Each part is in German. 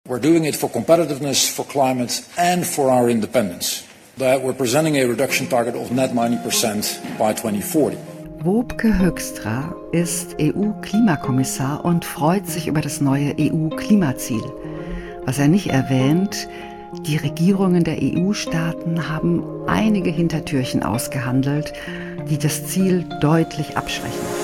We're doing it for competitiveness, for climate and for our independence. That we're presenting a reduction target of net 90% by 2040. Wopke Hoekstra ist EU-Klimakommissar und freut sich über das neue EU-Klimaziel. Was er nicht erwähnt, die Regierungen der EU-Staaten haben einige Hintertürchen ausgehandelt, die das Ziel deutlich abschwächen.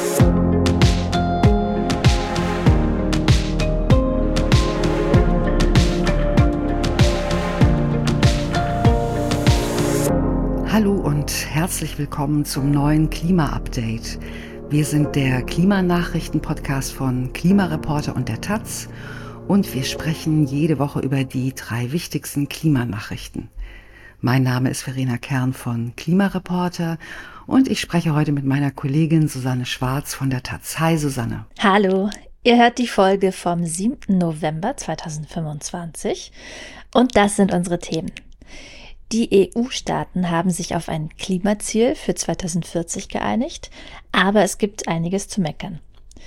Hallo und herzlich willkommen zum neuen Klima-Update. Wir sind der Klimanachrichten-Podcast von Klimareporter und der Taz und wir sprechen jede Woche über die 3 wichtigsten Klimanachrichten. Mein Name ist Verena Kern von Klimareporter und ich spreche heute mit meiner Kollegin Susanne Schwarz von der Taz. Hi Susanne. Hallo, ihr hört die Folge vom 7. November 2025 und das sind unsere Themen. Die EU-Staaten haben sich auf ein Klimaziel für 2040 geeinigt, aber es gibt einiges zu meckern.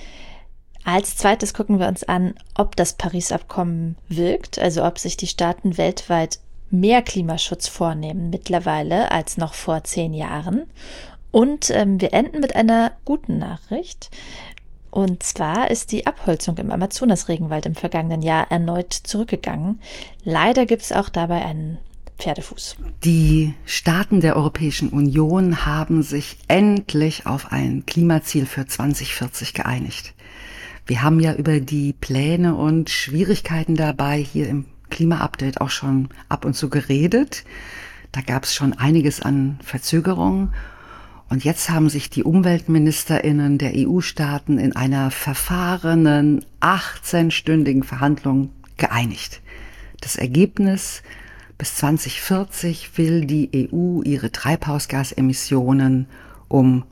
Als zweites gucken wir uns an, ob das Paris-Abkommen wirkt, also ob sich die Staaten weltweit mehr Klimaschutz vornehmen mittlerweile als noch vor 10 Jahren. Und wir enden mit einer guten Nachricht. Und zwar ist die Abholzung im Amazonas-Regenwald im vergangenen Jahr erneut zurückgegangen. Leider gibt es auch dabei einen Pferdefuß. Die Staaten der Europäischen Union haben sich endlich auf ein Klimaziel für 2040 geeinigt. Wir haben ja über die Pläne und Schwierigkeiten dabei hier im Klima-Update auch schon ab und zu geredet. Da gab es schon einiges an Verzögerungen. Und jetzt haben sich die UmweltministerInnen der EU-Staaten in einer verfahrenen 18-stündigen Verhandlung geeinigt. Das Ergebnis: bis 2040 will die EU ihre Treibhausgasemissionen um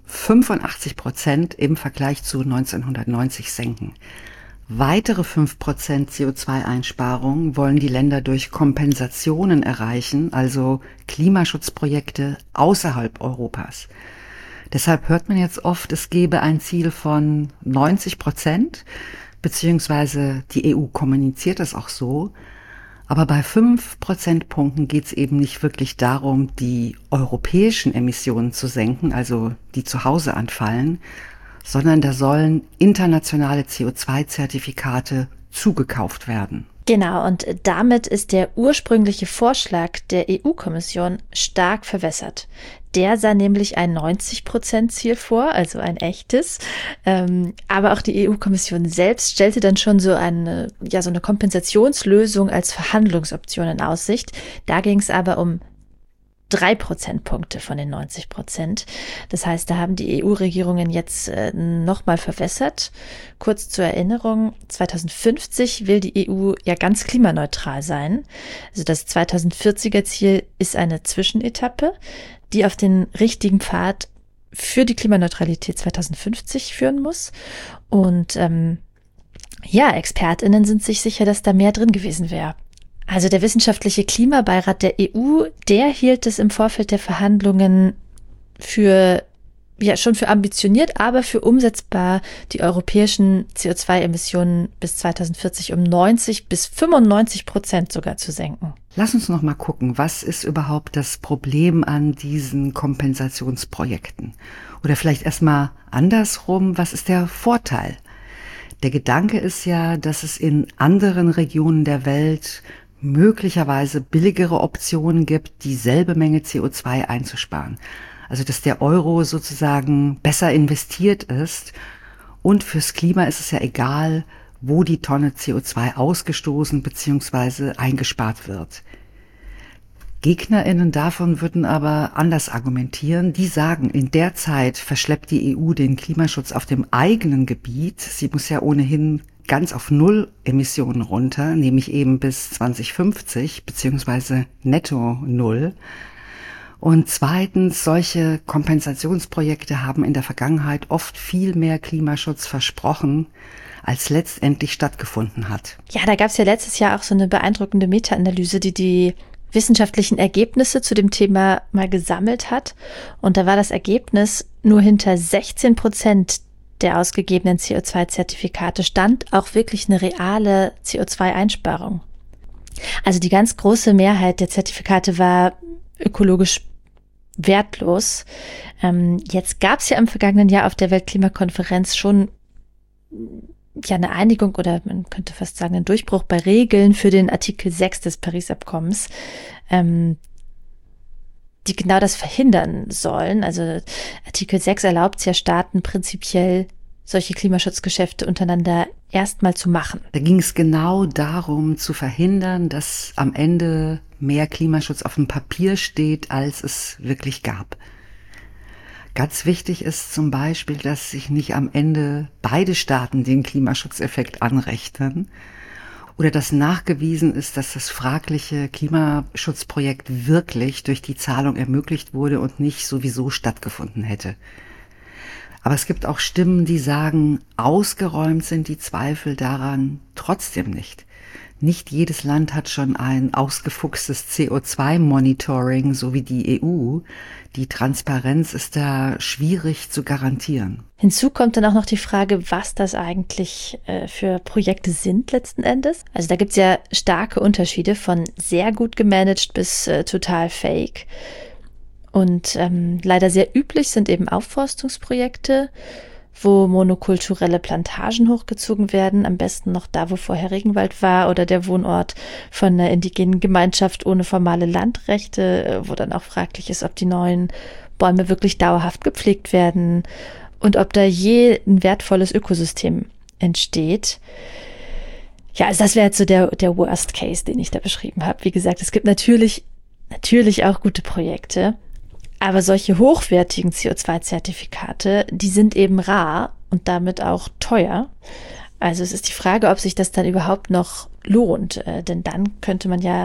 85% im Vergleich zu 1990 senken. Weitere 5% CO2-Einsparung wollen die Länder durch Kompensationen erreichen, also Klimaschutzprojekte außerhalb Europas. Deshalb hört man jetzt oft, es gebe ein Ziel von 90%, beziehungsweise die EU kommuniziert das auch so. Aber bei 5 Prozentpunkten geht es eben nicht wirklich darum, die europäischen Emissionen zu senken, also die zu Hause anfallen, sondern da sollen internationale CO2-Zertifikate zugekauft werden. Genau, und damit ist der ursprüngliche Vorschlag der EU-Kommission stark verwässert. Der sah nämlich ein 90%-Ziel vor, also ein echtes. Aber auch die EU-Kommission selbst stellte dann schon so eine Kompensationslösung als Verhandlungsoption in Aussicht. Da ging es aber um 3 Prozentpunkte von den 90%. Das heißt, da haben die EU-Regierungen jetzt nochmal verwässert. Kurz zur Erinnerung, 2050 will die EU ja ganz klimaneutral sein. Also das 2040er Ziel ist eine Zwischenetappe, die auf den richtigen Pfad für die Klimaneutralität 2050 führen muss. Und ExpertInnen sind sich sicher, dass da mehr drin gewesen wäre. Also der wissenschaftliche Klimabeirat der EU, der hielt es im Vorfeld der Verhandlungen schon für ambitioniert, aber für umsetzbar, die europäischen CO2-Emissionen bis 2040 um 90-95% sogar zu senken. Lass uns noch mal gucken, was ist überhaupt das Problem an diesen Kompensationsprojekten? Oder vielleicht erstmal andersrum, was ist der Vorteil? Der Gedanke ist ja, dass es in anderen Regionen der Welt möglicherweise billigere Optionen gibt, dieselbe Menge CO2 einzusparen. Also dass der Euro sozusagen besser investiert ist und fürs Klima ist es ja egal, wo die Tonne CO2 ausgestoßen bzw. eingespart wird. GegnerInnen davon würden aber anders argumentieren. Die sagen, in der Zeit verschleppt die EU den Klimaschutz auf dem eigenen Gebiet. Sie muss ja ohnehin ganz auf 0 Emissionen runter, nämlich eben bis 2050 bzw. netto 0. Und zweitens, solche Kompensationsprojekte haben in der Vergangenheit oft viel mehr Klimaschutz versprochen, als letztendlich stattgefunden hat. Ja, da gab es ja letztes Jahr auch so eine beeindruckende Meta-Analyse, die wissenschaftlichen Ergebnisse zu dem Thema mal gesammelt hat. Und da war das Ergebnis, nur hinter 16% der ausgegebenen CO2-Zertifikate stand auch wirklich eine reale CO2-Einsparung. Also die ganz große Mehrheit der Zertifikate war ökologisch wertlos. Jetzt gab es ja im vergangenen Jahr auf der Weltklimakonferenz schon eine Einigung oder man könnte fast sagen einen Durchbruch bei Regeln für den Artikel 6 des Paris-Abkommens, die genau das verhindern sollen. Also Artikel 6 erlaubt es ja Staaten prinzipiell, solche Klimaschutzgeschäfte untereinander erstmal zu machen. Da ging es genau darum, zu verhindern, dass am Ende mehr Klimaschutz auf dem Papier steht, als es wirklich gab. Ganz wichtig ist zum Beispiel, dass sich nicht am Ende beide Staaten den Klimaschutzeffekt anrechnen oder dass nachgewiesen ist, dass das fragliche Klimaschutzprojekt wirklich durch die Zahlung ermöglicht wurde und nicht sowieso stattgefunden hätte. Aber es gibt auch Stimmen, die sagen, ausgeräumt sind die Zweifel daran trotzdem nicht. Nicht jedes Land hat schon ein ausgefuchstes CO2-Monitoring, so wie die EU. Die Transparenz ist da schwierig zu garantieren. Hinzu kommt dann auch noch die Frage, was das eigentlich für Projekte sind letzten Endes. Also da gibt es ja starke Unterschiede von sehr gut gemanagt bis total fake. Und leider sehr üblich sind eben Aufforstungsprojekte, wo monokulturelle Plantagen hochgezogen werden, am besten noch da, wo vorher Regenwald war oder der Wohnort von einer indigenen Gemeinschaft ohne formale Landrechte, wo dann auch fraglich ist, ob die neuen Bäume wirklich dauerhaft gepflegt werden und ob da je ein wertvolles Ökosystem entsteht. Ja, also das wäre jetzt so der Worst Case, den ich da beschrieben habe. Wie gesagt, es gibt natürlich auch gute Projekte. Aber solche hochwertigen CO2-Zertifikate, die sind eben rar und damit auch teuer. Also es ist die Frage, ob sich das dann überhaupt noch lohnt. Denn dann könnte man ja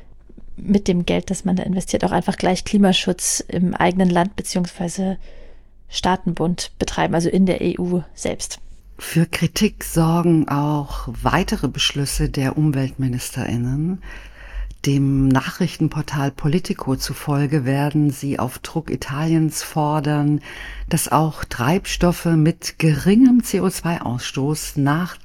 mit dem Geld, das man da investiert, auch einfach gleich Klimaschutz im eigenen Land bzw. Staatenbund betreiben, also in der EU selbst. Für Kritik sorgen auch weitere Beschlüsse der UmweltministerInnen. Dem Nachrichtenportal Politico zufolge werden sie auf Druck Italiens fordern, dass auch Treibstoffe mit geringem CO2-Ausstoß nach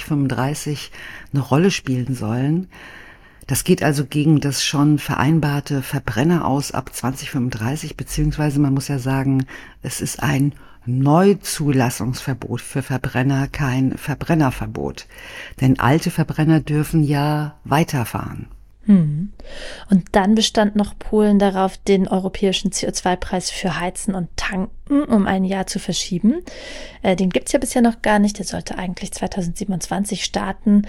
2035 eine Rolle spielen sollen. Das geht also gegen das schon vereinbarte Verbrenner aus ab 2035, beziehungsweise man muss ja sagen, es ist ein Neuzulassungsverbot für Verbrenner, kein Verbrennerverbot. Denn alte Verbrenner dürfen ja weiterfahren. Und dann bestand noch Polen darauf, den europäischen CO2-Preis für Heizen und Tanken um ein Jahr zu verschieben. Den gibt's ja bisher noch gar nicht. Der sollte eigentlich 2027 starten.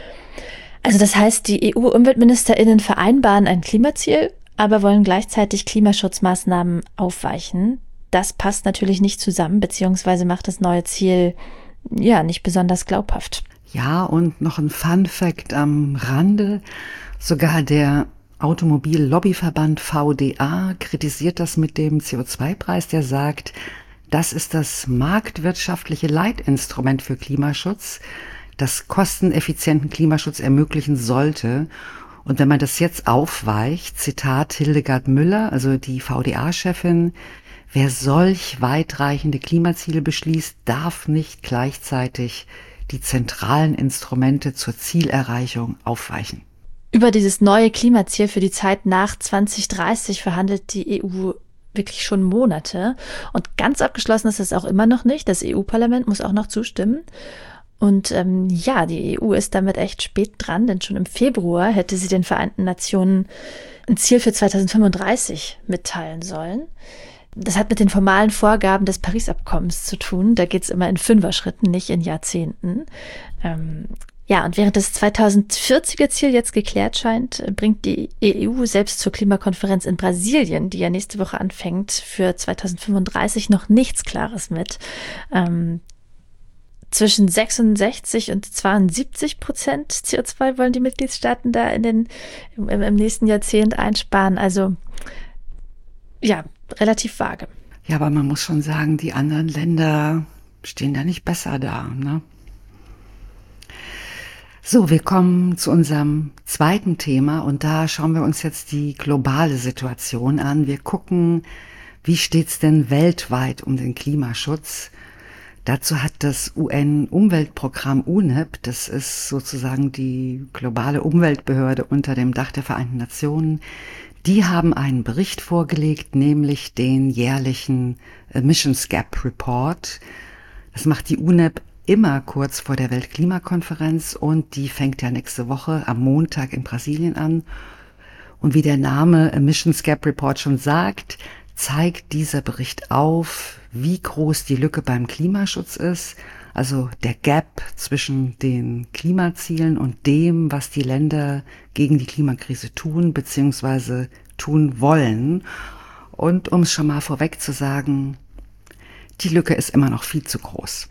Also das heißt, die EU-UmweltministerInnen vereinbaren ein Klimaziel, aber wollen gleichzeitig Klimaschutzmaßnahmen aufweichen. Das passt natürlich nicht zusammen, beziehungsweise macht das neue Ziel nicht besonders glaubhaft. Ja, und noch ein Fun-Fact am Rande. Sogar der Automobillobbyverband VDA kritisiert das mit dem CO2-Preis, der sagt, das ist das marktwirtschaftliche Leitinstrument für Klimaschutz, das kosteneffizienten Klimaschutz ermöglichen sollte. Und wenn man das jetzt aufweicht, Zitat Hildegard Müller, also die VDA-Chefin, wer solch weitreichende Klimaziele beschließt, darf nicht gleichzeitig die zentralen Instrumente zur Zielerreichung aufweichen. Über dieses neue Klimaziel für die Zeit nach 2030 verhandelt die EU wirklich schon Monate. Und ganz abgeschlossen ist es auch immer noch nicht. Das EU-Parlament muss auch noch zustimmen. Und die EU ist damit echt spät dran, denn schon im Februar hätte sie den Vereinten Nationen ein Ziel für 2035 mitteilen sollen. Das hat mit den formalen Vorgaben des Paris-Abkommens zu tun. Da geht es immer in 5er-Schritten, nicht in Jahrzehnten. Und während das 2040er-Ziel jetzt geklärt scheint, bringt die EU selbst zur Klimakonferenz in Brasilien, die ja nächste Woche anfängt, für 2035 noch nichts Klares mit. Zwischen 66 und 72% CO2 wollen die Mitgliedstaaten da im nächsten Jahrzehnt einsparen. Also relativ vage. Ja, aber man muss schon sagen, die anderen Länder stehen da nicht besser da, ne? So, wir kommen zu unserem zweiten Thema und da schauen wir uns jetzt die globale Situation an. Wir gucken, wie steht's denn weltweit um den Klimaschutz? Dazu hat das UN-Umweltprogramm UNEP, das ist sozusagen die globale Umweltbehörde unter dem Dach der Vereinten Nationen, die haben einen Bericht vorgelegt, nämlich den jährlichen Emissions Gap Report. Das macht die UNEP immer kurz vor der Weltklimakonferenz und die fängt ja nächste Woche am Montag in Brasilien an. Und wie der Name Emissions Gap Report schon sagt, zeigt dieser Bericht auf, wie groß die Lücke beim Klimaschutz ist, also der Gap zwischen den Klimazielen und dem, was die Länder gegen die Klimakrise tun bzw. tun wollen. Und um es schon mal vorweg zu sagen, die Lücke ist immer noch viel zu groß.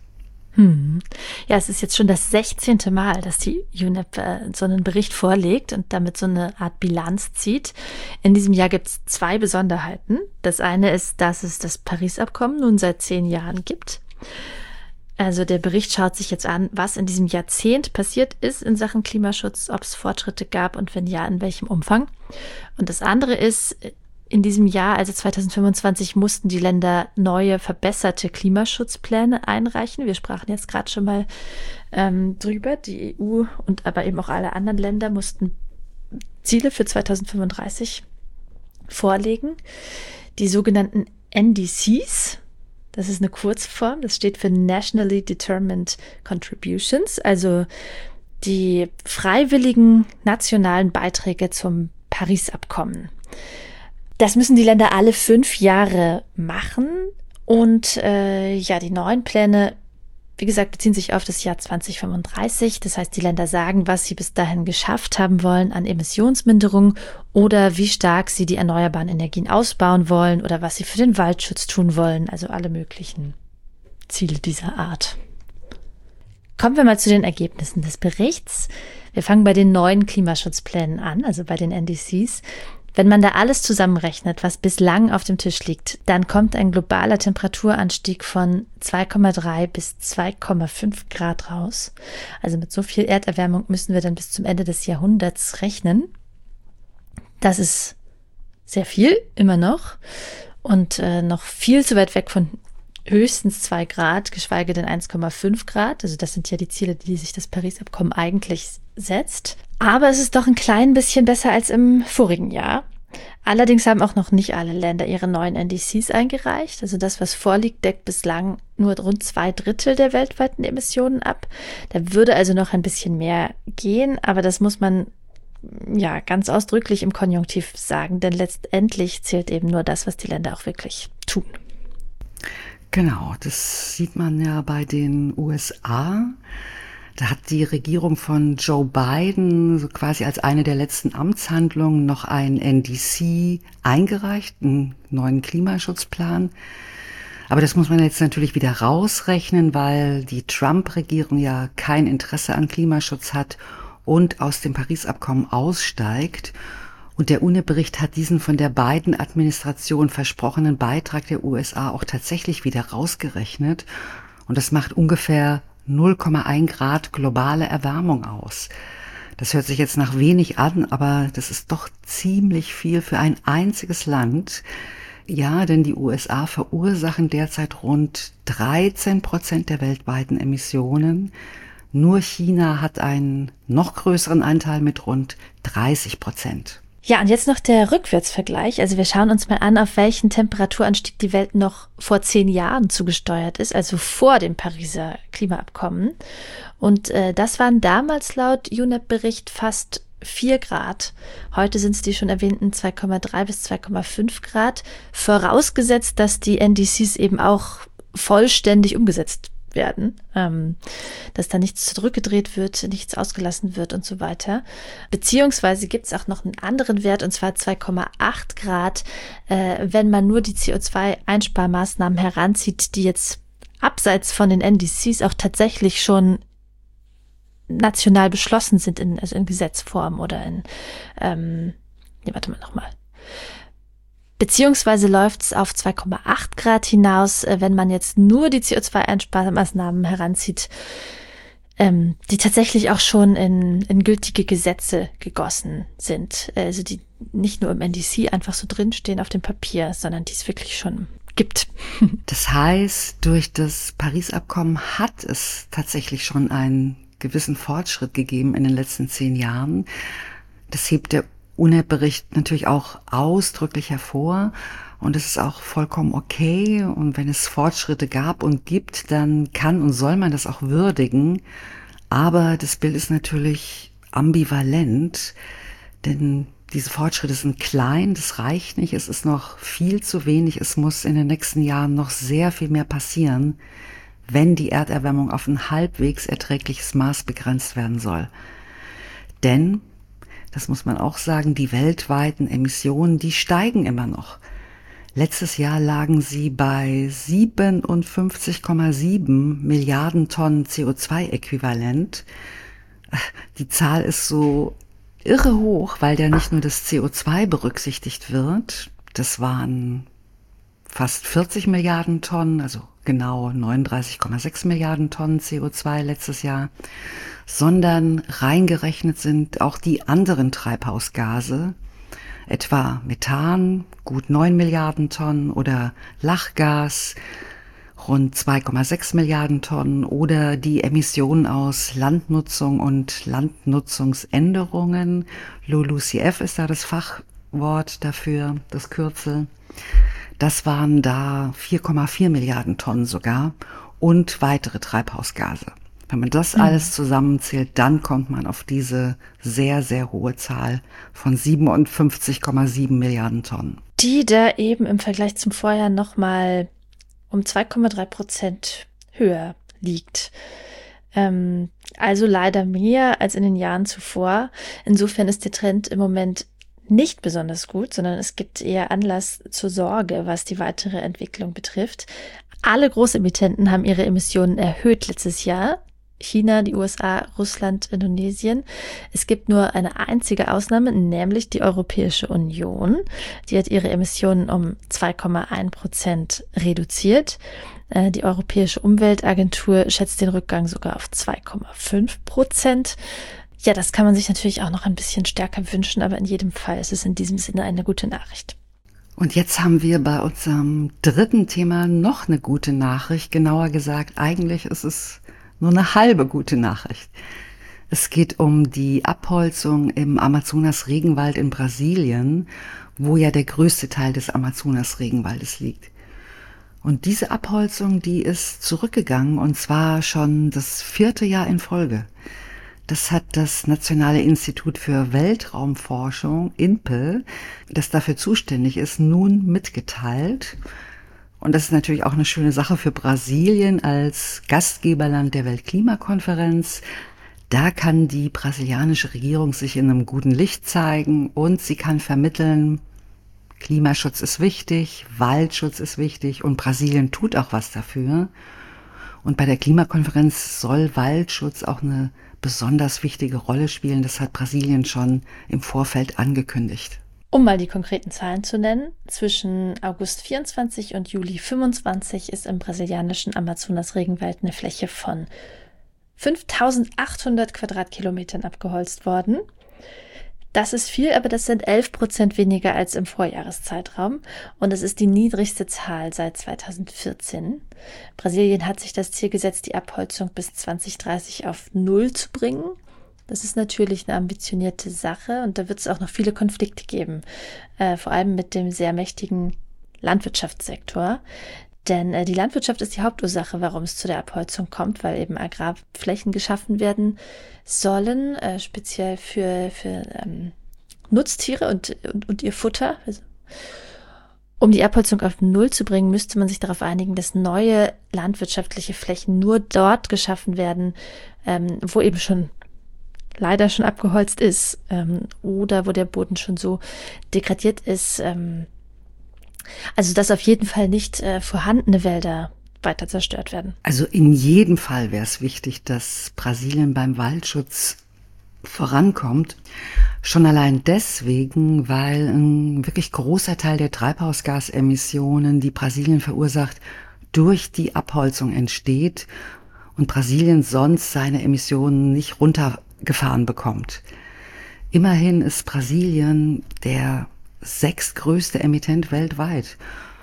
Ja, es ist jetzt schon das 16. Mal, dass die UNEP so einen Bericht vorlegt und damit so eine Art Bilanz zieht. In diesem Jahr gibt es 2 Besonderheiten. Das eine ist, dass es das Paris-Abkommen nun seit 10 Jahren gibt. Also der Bericht schaut sich jetzt an, was in diesem Jahrzehnt passiert ist in Sachen Klimaschutz, ob es Fortschritte gab und wenn ja, in welchem Umfang. Und das andere ist, in diesem Jahr, also 2025, mussten die Länder neue, verbesserte Klimaschutzpläne einreichen. Wir sprachen jetzt gerade schon mal drüber. Die EU und aber eben auch alle anderen Länder mussten Ziele für 2035 vorlegen. Die sogenannten NDCs, das ist eine Kurzform, das steht für Nationally Determined Contributions, also die freiwilligen nationalen Beiträge zum Paris-Abkommen. Das müssen die Länder alle 5 Jahre machen und die neuen Pläne, wie gesagt, beziehen sich auf das Jahr 2035. Das heißt, die Länder sagen, was sie bis dahin geschafft haben wollen an Emissionsminderung oder wie stark sie die erneuerbaren Energien ausbauen wollen oder was sie für den Waldschutz tun wollen, also alle möglichen Ziele dieser Art. Kommen wir mal zu den Ergebnissen des Berichts. Wir fangen bei den neuen Klimaschutzplänen an, also bei den NDCs. Wenn man da alles zusammenrechnet, was bislang auf dem Tisch liegt, dann kommt ein globaler Temperaturanstieg von 2,3 bis 2,5 Grad raus. Also mit so viel Erderwärmung müssen wir dann bis zum Ende des Jahrhunderts rechnen. Das ist sehr viel, immer noch. Und noch viel zu weit weg von höchstens 2 Grad, geschweige denn 1,5 Grad. Also das sind ja die Ziele, die sich das Paris-Abkommen eigentlich setzt. Aber es ist doch ein klein bisschen besser als im vorigen Jahr. Allerdings haben auch noch nicht alle Länder ihre neuen NDCs eingereicht. Also das, was vorliegt, deckt bislang nur rund 2/3 der weltweiten Emissionen ab. Da würde also noch ein bisschen mehr gehen, aber das muss man ja ganz ausdrücklich im Konjunktiv sagen, denn letztendlich zählt eben nur das, was die Länder auch wirklich tun. Genau, das sieht man ja bei den USA. Da hat die Regierung von Joe Biden so quasi als eine der letzten Amtshandlungen noch einen NDC eingereicht, einen neuen Klimaschutzplan. Aber das muss man jetzt natürlich wieder rausrechnen, weil die Trump-Regierung ja kein Interesse an Klimaschutz hat und aus dem Paris-Abkommen aussteigt. Und der UNEP-Bericht hat diesen von der Biden-Administration versprochenen Beitrag der USA auch tatsächlich wieder rausgerechnet. Und das macht ungefähr 0,1 Grad globale Erwärmung aus. Das hört sich jetzt nach wenig an, aber das ist doch ziemlich viel für ein einziges Land. Ja, denn die USA verursachen derzeit rund 13% der weltweiten Emissionen. Nur China hat einen noch größeren Anteil mit rund 30%. Ja, und jetzt noch der Rückwärtsvergleich. Also wir schauen uns mal an, auf welchen Temperaturanstieg die Welt noch vor 10 Jahren zugesteuert ist, also vor dem Pariser Klimaabkommen. Und das waren damals laut UNEP-Bericht fast 4 Grad. Heute sind es die schon erwähnten 2,3 bis 2,5 Grad, vorausgesetzt, dass die NDCs eben auch vollständig umgesetzt werden, dass da nichts zurückgedreht wird, nichts ausgelassen wird und so weiter. Beziehungsweise gibt es auch noch einen anderen Wert, und zwar 2,8 Grad, wenn man nur die CO2-Einsparmaßnahmen heranzieht, die jetzt abseits von den NDCs auch tatsächlich schon national beschlossen sind, in Gesetzform oder Beziehungsweise läuft es auf 2,8 Grad hinaus, wenn man jetzt nur die CO2-Einsparmaßnahmen heranzieht, die tatsächlich auch schon in gültige Gesetze gegossen sind. Also die nicht nur im NDC einfach so drinstehen auf dem Papier, sondern die es wirklich schon gibt. Das heißt, durch das Paris-Abkommen hat es tatsächlich schon einen gewissen Fortschritt gegeben in den letzten 10 Jahren. Das hebt der UNEP-Bericht natürlich auch ausdrücklich hervor. Und es ist auch vollkommen okay. Und wenn es Fortschritte gab und gibt, dann kann und soll man das auch würdigen. Aber das Bild ist natürlich ambivalent, denn diese Fortschritte sind klein, das reicht nicht, es ist noch viel zu wenig, es muss in den nächsten Jahren noch sehr viel mehr passieren, wenn die Erderwärmung auf ein halbwegs erträgliches Maß begrenzt werden soll. Denn, das muss man auch sagen, die weltweiten Emissionen, die steigen immer noch. Letztes Jahr lagen sie bei 57,7 Milliarden Tonnen CO2-Äquivalent. Die Zahl ist so irre hoch, weil da nicht nur das CO2 berücksichtigt wird. Das waren fast 40 Milliarden Tonnen, also genau 39,6 Milliarden Tonnen CO2 letztes Jahr, sondern reingerechnet sind auch die anderen Treibhausgase, etwa Methan, gut 9 Milliarden Tonnen oder Lachgas, rund 2,6 Milliarden Tonnen oder die Emissionen aus Landnutzung und Landnutzungsänderungen. LULUCF ist da das Fachwort dafür, das Kürzel. Das waren da 4,4 Milliarden Tonnen sogar und weitere Treibhausgase. Wenn man das alles zusammenzählt, dann kommt man auf diese sehr, sehr hohe Zahl von 57,7 Milliarden Tonnen. Die da eben im Vergleich zum Vorjahr nochmal um 2,3% höher liegt. Also leider mehr als in den Jahren zuvor. Insofern ist der Trend im Moment nicht besonders gut, sondern es gibt eher Anlass zur Sorge, was die weitere Entwicklung betrifft. Alle Großemittenten haben ihre Emissionen erhöht letztes Jahr. China, die USA, Russland, Indonesien. Es gibt nur eine einzige Ausnahme, nämlich die Europäische Union. Die hat ihre Emissionen um 2,1% reduziert. Die Europäische Umweltagentur schätzt den Rückgang sogar auf 2,5%. Ja, das kann man sich natürlich auch noch ein bisschen stärker wünschen, aber in jedem Fall ist es in diesem Sinne eine gute Nachricht. Und jetzt haben wir bei unserem dritten Thema noch eine gute Nachricht. Genauer gesagt, eigentlich ist es nur eine halbe gute Nachricht. Es geht um die Abholzung im Amazonas-Regenwald in Brasilien, wo ja der größte Teil des Amazonas-Regenwaldes liegt. Und diese Abholzung, die ist zurückgegangen und zwar schon das 4. Jahr in Folge. Das hat das Nationale Institut für Weltraumforschung, INPE, das dafür zuständig ist, nun mitgeteilt. Und das ist natürlich auch eine schöne Sache für Brasilien als Gastgeberland der Weltklimakonferenz. Da kann die brasilianische Regierung sich in einem guten Licht zeigen und sie kann vermitteln, Klimaschutz ist wichtig, Waldschutz ist wichtig und Brasilien tut auch was dafür. Und bei der Klimakonferenz soll Waldschutz auch eine besonders wichtige Rolle spielen. Das hat Brasilien schon im Vorfeld angekündigt. Um mal die konkreten Zahlen zu nennen, zwischen August 24 und Juli 25 ist im brasilianischen Amazonas-Regenwald eine Fläche von 5.800 Quadratkilometern abgeholzt worden. Das ist viel, aber das sind 11% weniger als im Vorjahreszeitraum und es ist die niedrigste Zahl seit 2014. Brasilien hat sich das Ziel gesetzt, die Abholzung bis 2030 auf 0 zu bringen. Das ist natürlich eine ambitionierte Sache und da wird es auch noch viele Konflikte geben, vor allem mit dem sehr mächtigen Landwirtschaftssektor. Denn die Landwirtschaft ist die Hauptursache, warum es zu der Abholzung kommt, weil eben Agrarflächen geschaffen werden sollen, speziell für Nutztiere und ihr Futter. Also, um die Abholzung auf 0 zu bringen, müsste man sich darauf einigen, dass neue landwirtschaftliche Flächen nur dort geschaffen werden, wo eben leider schon abgeholzt ist oder wo der Boden schon so degradiert ist, also dass auf jeden Fall nicht vorhandene Wälder weiter zerstört werden. Also in jedem Fall wäre es wichtig, dass Brasilien beim Waldschutz vorankommt. Schon allein deswegen, weil ein wirklich großer Teil der Treibhausgasemissionen, die Brasilien verursacht, durch die Abholzung entsteht und Brasilien sonst seine Emissionen nicht runtergefahren bekommt. Immerhin ist Brasilien der 6. größte Emittent weltweit.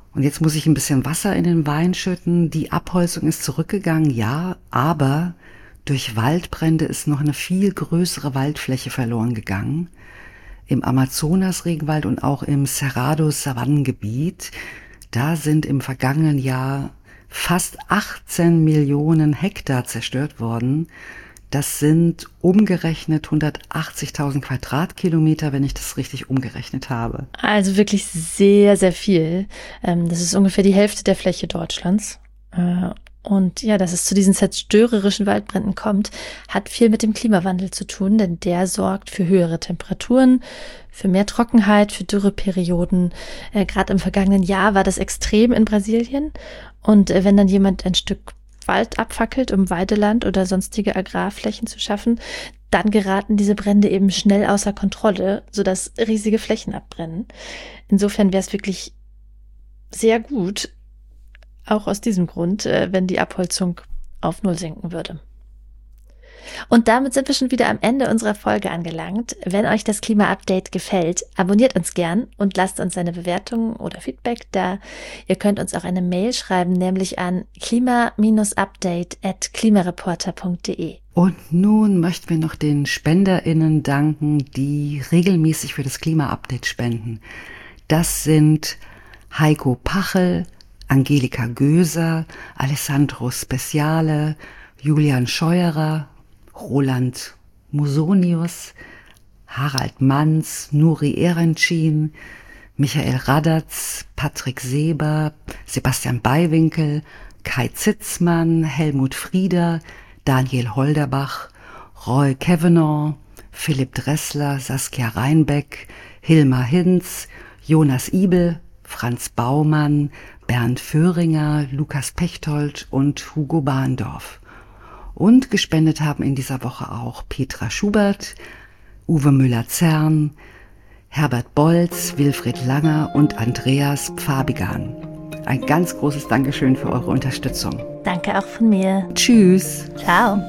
Und jetzt muss ich ein bisschen Wasser in den Wein schütten. Die Abholzung ist zurückgegangen, ja, aber durch Waldbrände ist noch eine viel größere Waldfläche verloren gegangen. Im Amazonas-Regenwald und auch im Cerrado-Savannengebiet, da sind im vergangenen Jahr fast 18 Millionen Hektar zerstört worden. Das sind umgerechnet 180.000 Quadratkilometer, wenn ich das richtig umgerechnet habe. Also wirklich sehr, sehr viel. Das ist ungefähr die Hälfte der Fläche Deutschlands. Und ja, dass es zu diesen zerstörerischen Waldbränden kommt, hat viel mit dem Klimawandel zu tun, denn der sorgt für höhere Temperaturen, für mehr Trockenheit, für Dürreperioden. Gerade im vergangenen Jahr war das extrem in Brasilien. Und wenn dann jemand ein Stück Wald abfackelt, um Weideland oder sonstige Agrarflächen zu schaffen, dann geraten diese Brände eben schnell außer Kontrolle, sodass riesige Flächen abbrennen. Insofern wäre es wirklich sehr gut, auch aus diesem Grund, wenn die Abholzung auf Null sinken würde. Und damit sind wir schon wieder am Ende unserer Folge angelangt. Wenn euch das Klima-Update gefällt, abonniert uns gern und lasst uns eine Bewertung oder Feedback da. Ihr könnt uns auch eine Mail schreiben, nämlich an klima-update@klimareporter.de. Und nun möchten wir noch den SpenderInnen danken, die regelmäßig für das Klima-Update spenden. Das sind Heiko Pachel, Angelika Göser, Alessandro Speciale, Julian Scheuerer, Roland Musonius, Harald Manz, Nuri Erencin, Michael Radatz, Patrick Seber, Sebastian Beiwinkel, Kai Zitzmann, Helmut Frieder, Daniel Holderbach, Roy Kavanagh, Philipp Dressler, Saskia Reinbeck, Hilmar Hinz, Jonas Ibel, Franz Baumann, Bernd Föhringer, Lukas Pechtold und Hugo Bahndorf. Und gespendet haben in dieser Woche auch Petra Schubert, Uwe Müller-Zern, Herbert Bolz, Wilfried Langer und Andreas Pfabigan. Ein ganz großes Dankeschön für eure Unterstützung. Danke auch von mir. Tschüss. Ciao.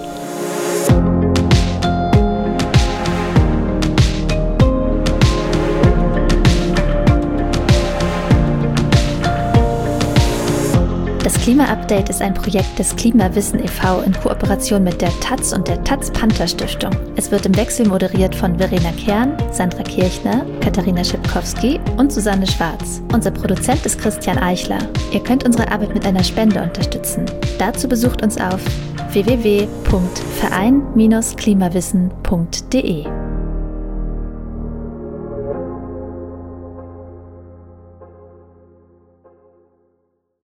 Das Klima-Update ist ein Projekt des Klimawissen e.V. in Kooperation mit der taz und der Taz-Panther-Stiftung. Es wird im Wechsel moderiert von Verena Kern, Sandra Kirchner, Katharina Schipkowski und Susanne Schwarz. Unser Produzent ist Christian Eichler. Ihr könnt unsere Arbeit mit einer Spende unterstützen. Dazu besucht uns auf www.verein-klimawissen.de.